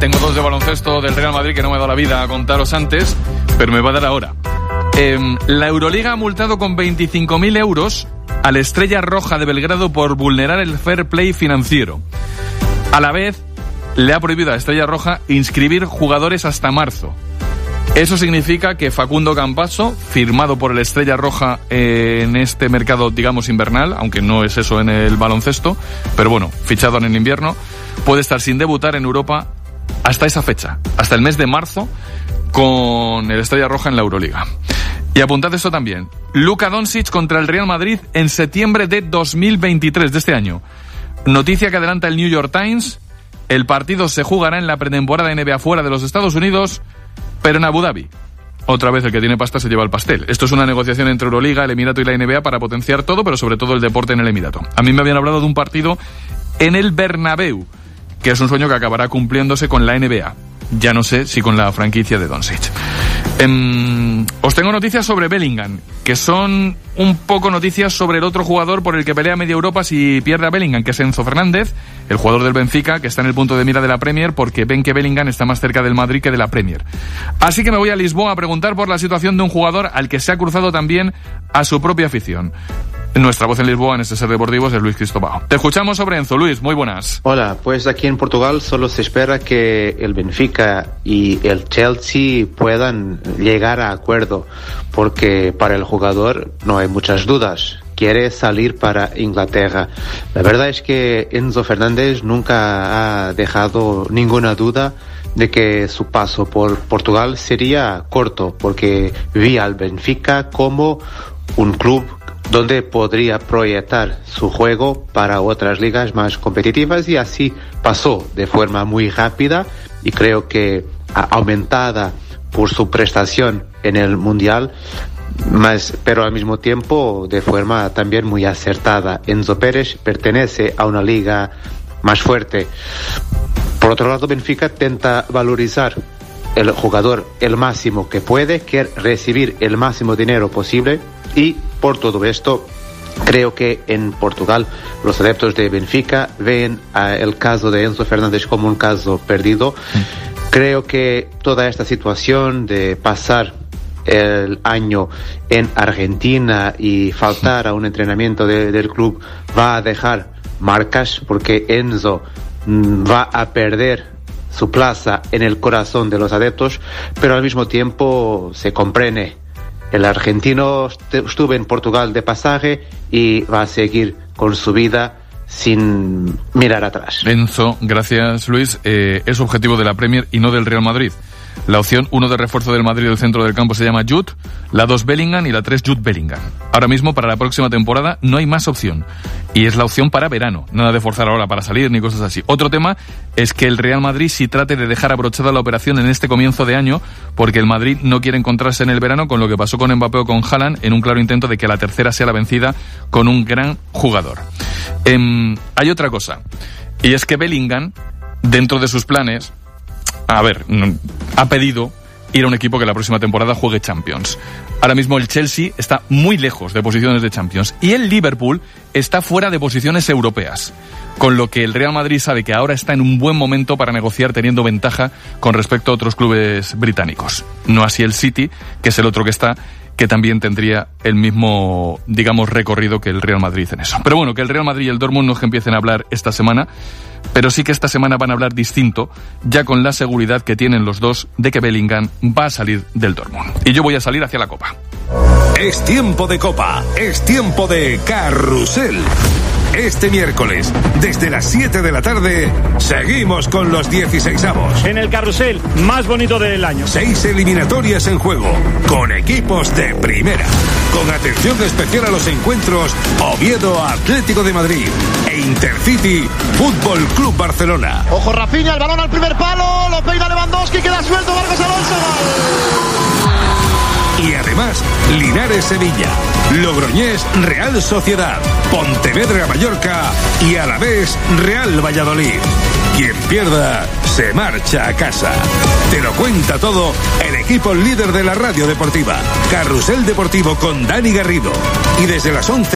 Tengo dos de baloncesto del Real Madrid que no me ha dado la vida a contaros antes, pero me va a dar ahora. La Euroliga ha multado con 25.000 euros a la Estrella Roja de Belgrado por vulnerar el fair play financiero. A la vez, le ha prohibido a Estrella Roja inscribir jugadores hasta marzo. Eso significa que Facundo Campazzo, firmado por el Estrella Roja en este mercado, digamos, invernal, aunque no es eso en el baloncesto, pero bueno, fichado en el invierno, puede estar sin debutar en Europa hasta esa fecha, hasta el mes de marzo, con el Estrella Roja en la Euroliga. Y apuntad esto también. Luka Doncic contra el Real Madrid en septiembre de 2023, de este año. Noticia que adelanta el New York Times. El partido se jugará en la pretemporada NBA fuera de los Estados Unidos, pero en Abu Dhabi. Otra vez el que tiene pasta se lleva el pastel. Esto es una negociación entre Euroliga, el Emirato y la NBA para potenciar todo, pero sobre todo el deporte en el Emirato. A mí me habían hablado de un partido en el Bernabéu, que es un sueño que acabará cumpliéndose con la NBA. Ya no sé si con la franquicia de Doncic. Os tengo noticias sobre Bellingham, que son un poco noticias sobre el otro jugador por el que pelea media Europa si pierde a Bellingham, que es Enzo Fernández, el jugador del Benfica, que está en el punto de mira de la Premier, porque ven que Bellingham está más cerca del Madrid que de la Premier. Así que me voy a Lisboa a preguntar por la situación de un jugador al que se ha cruzado también a su propia afición. Nuestra voz en Lisboa, en este Ser Deportivos, es Luis Cristóbal. Te escuchamos sobre Enzo. Luis, muy buenas. Hola, pues aquí en Portugal solo se espera que el Benfica y el Chelsea puedan llegar a acuerdo, porque para el jugador no hay muchas dudas. Quiere salir para Inglaterra. La verdad es que Enzo Fernández nunca ha dejado ninguna duda de que su paso por Portugal sería corto, porque vi al Benfica como un club donde podría proyectar su juego para otras ligas más competitivas, y así pasó de forma muy rápida y creo que aumentada por su prestación en el Mundial, pero al mismo tiempo de forma también muy acertada. Enzo Pérez pertenece a una liga más fuerte. Por otro lado, Benfica tenta valorizar el jugador el máximo que puede, quiere recibir el máximo dinero posible, y por todo esto creo que en Portugal los adeptos de Benfica ven el caso de Enzo Fernández como un caso perdido. Creo que toda esta situación de pasar el año en Argentina y faltar a un entrenamiento del club va a dejar marcas, porque Enzo va a perder su plaza en el corazón de los adeptos, pero al mismo tiempo se comprende. El argentino estuvo en Portugal de pasaje y va a seguir con su vida sin mirar atrás. Enzo, gracias Luis, es objetivo de la Premier y no del Real Madrid. La opción 1 de refuerzo del Madrid del centro del campo se llama Jude, la 2 Bellingham y la 3 Jude Bellingham. Ahora mismo para la próxima temporada no hay más opción, y es la opción para verano, nada de forzar ahora para salir ni cosas así. Otro tema es que el Real Madrid sí trate de dejar abrochada la operación en este comienzo de año, porque el Madrid no quiere encontrarse en el verano con lo que pasó con Mbappé o con Haaland, en un claro intento de que la tercera sea la vencida con un gran jugador. Hay otra cosa, y es que Bellingham, dentro de sus planes, ha pedido ir a un equipo que la próxima temporada juegue Champions. Ahora mismo el Chelsea está muy lejos de posiciones de Champions y el Liverpool está fuera de posiciones europeas, con lo que el Real Madrid sabe que ahora está en un buen momento para negociar teniendo ventaja con respecto a otros clubes británicos. No así el City, que es el otro que también tendría el mismo, digamos, recorrido que el Real Madrid en eso. Pero bueno, que el Real Madrid y el Dortmund no es que empiecen a hablar esta semana, pero sí que esta semana van a hablar distinto, ya con la seguridad que tienen los dos de que Bellingham va a salir del Dortmund. Y yo voy a salir hacia la Copa. Es tiempo de Copa, es tiempo de Carrusel. Este miércoles, desde las 7 de la tarde, seguimos con los 16avos. En el carrusel más bonito del año. 6 eliminatorias en juego, con equipos de primera. Con atención especial a los encuentros Oviedo Atlético de Madrid e Intercity Fútbol Club Barcelona. Ojo Rafinha, el balón al primer palo, lo peina Lewandowski, queda suelto Vargas Alonso. Y además, Linares-Sevilla, Logroñés Real Sociedad, Pontevedra-Mallorca y Alavés-Real Valladolid. Quien pierda, se marcha a casa. Te lo cuenta todo el equipo líder de la radio deportiva. Carrusel Deportivo con Dani Garrido. Y desde las 11